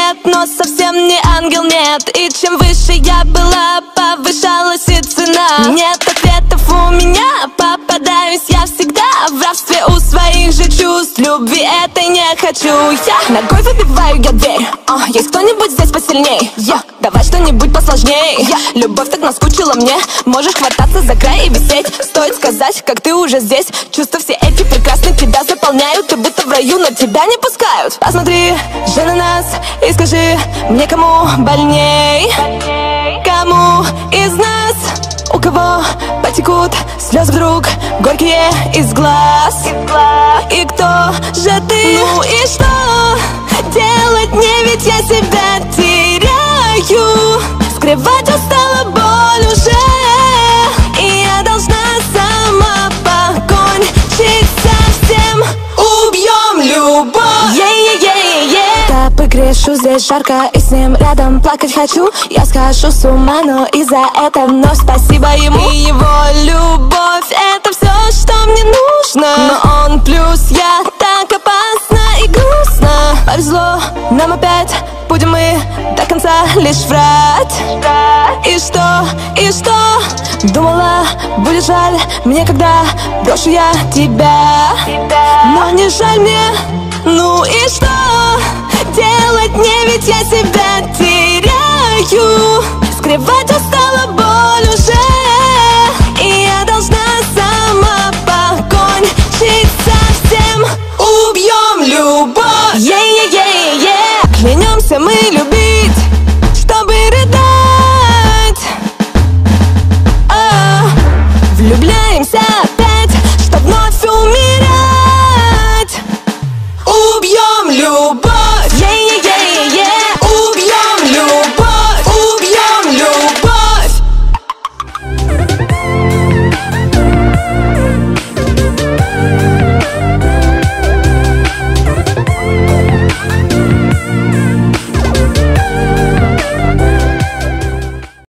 привет, но совсем не ангел, нет. И чем выше я была, повышалась и цена. Нет ответов у меня, попадаюсь я всегда в рабстве у своих же чувств. Любви этой не хочу я. Ногой выбиваю я дверь. Есть кто-нибудь здесь посильней? Давай что-нибудь посложней. Любовь так наскучила мне. Можешь хвататься за край и висеть. Стоит сказать, как ты уже здесь. Чувства все эти прекрасные тебя заполняют. Ты будто в раю, но тебя не пускают. Посмотри же на нас и скажи мне, кому больней? Кому из нас? У кого потекут слезы вдруг горькие из глаз? И кто же ты? Ну и что делать мне, ведь я себя теряю. Скрывать устала боль уже, и я должна сама покончить со всем. Убьем любовь. Тапы грешу, здесь жарко, и с ним рядом плакать хочу. Я схожу с ума, но и за это вновь спасибо ему. И его любовь — это все, что мне нужно. Но он плюс я, так опасно и грустно. Повезло нам опять, будем мы до конца лишь врать. И что? Думала, будет жаль мне, когда брошу я тебя. Но не жаль мне. Ну и что делать мне, ведь я себя теряю. Скрывать устала боль уже, и я должна сама покончить со всем. Убьем любовь. Клянемся мы любить, чтобы рыдать. Влюбляемся опять, чтоб вновь умирать. Убьем любовь.